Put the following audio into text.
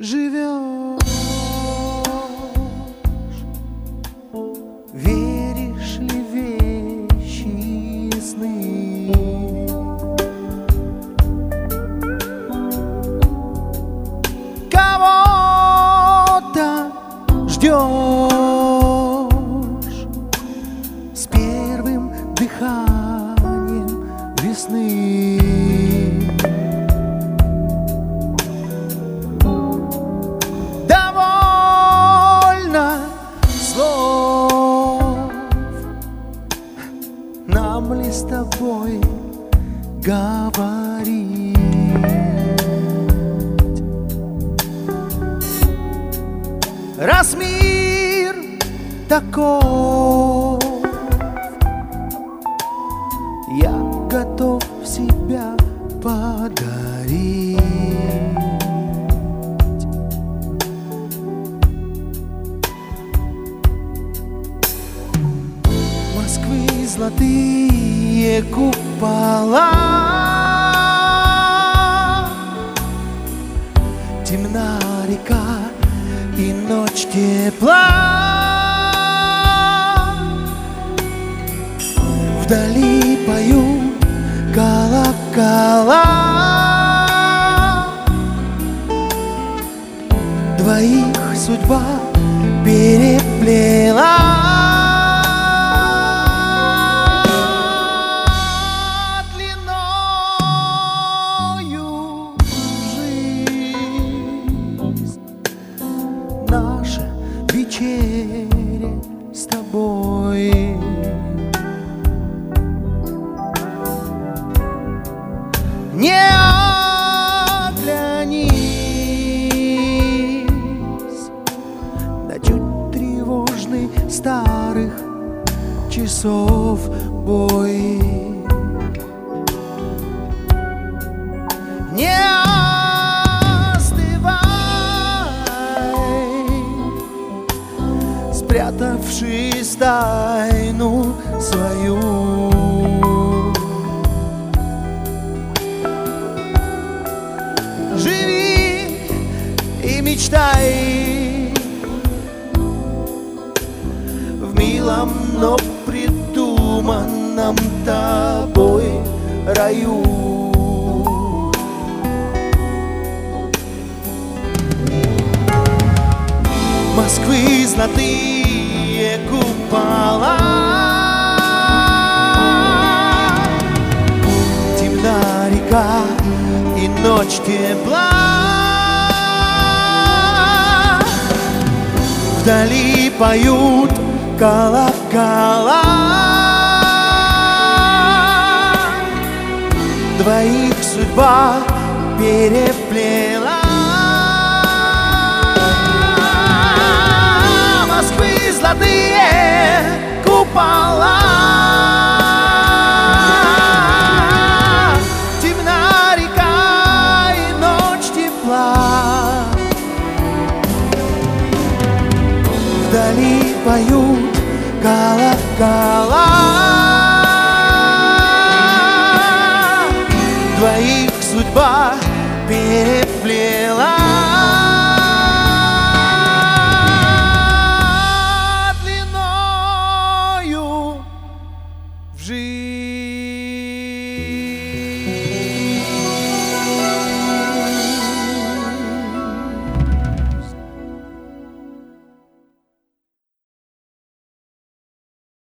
живешь, веришь ли в вещи и сны? Кого-то ждешь с первым дыханием весны. Нам ли с тобой говорить? Раз мир таков, я готов себя подарить. Москвы золотые купола, темна река и ночь тепла. Вдали поют колокола, двоих судьба переплела. Наша вечеря с тобой, не оглянись на чуть тревожный старых часов бой. Не спрятавшись тайну свою, живи и мечтай в милом, но придуманном тобой раю. Москвы золотые купола, темна река и ночь тепла. Вдали поют колокола, двоих судьба переплела. Золотые купола, темна река и ночь тепла. Вдали поют колокола, двоих судьба переплела.